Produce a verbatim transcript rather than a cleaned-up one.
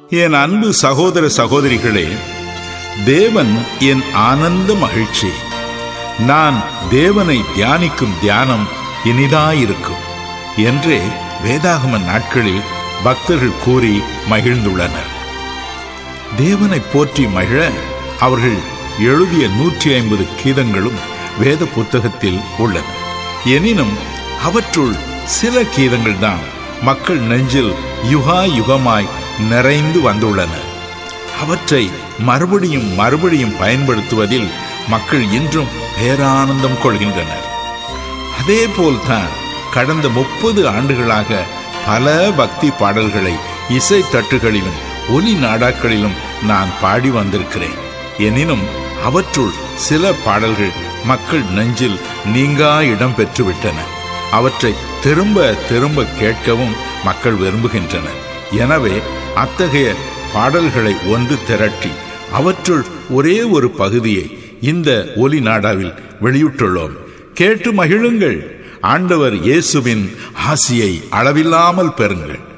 என் அன்பு சகோதர சகோதரிகளே, தேவன் என் ஆனந்த மகிழ்ச்சி. நான் தேவனை தியானிக்கும் தியானம் இனிதாயிருக்கும் என்றே வேதாகம நாட்களில் பக்தர்கள் கூறி மகிழ்ந்துள்ளனர். தேவனை போற்றி மகிழ அவர்கள் எழுதிய நூற்றி ஐம்பது கீதங்களும் வேத புத்தகத்தில் உள்ளன. எனினும் அவற்றுள் சில கீதங்கள் தான் மக்கள் நெஞ்சில் யுகா யுகமாய் நிறைந்து வந்துள்ளன. அவற்றை மறுபடியும் மறுபடியும் பயன்படுத்துவதில் மக்கள் இன்றும் பேரானந்தம் கொள்கின்றனர். அதே போல்தான் கடந்த முப்பது ஆண்டுகளாக பல பக்தி பாடல்களை இசை தட்டுகளிலும் ஒலி நாடாக்களிலும் நான் பாடி வந்திருக்கிறேன். எனினும் அவற்றுள் சில பாடல்கள் மக்கள் நெஞ்சில் நீங்கா இடம் பெற்றுவிட்டன. அவற்றை திரும்ப திரும்ப கேட்கவும் மக்கள் விரும்புகின்றனர். எனவே அத்தகைய பாடல்களை ஒன்று திரட்டி அவற்றுள் ஒரே ஒரு பகுதியை இந்த ஒலி நாடாவில் வெளியிட்டுள்ளோம். கேட்டு மகிழுங்கள். ஆண்டவர் இயேசுவின் ஆசியை அளவில்லாமல் பெறுங்கள்.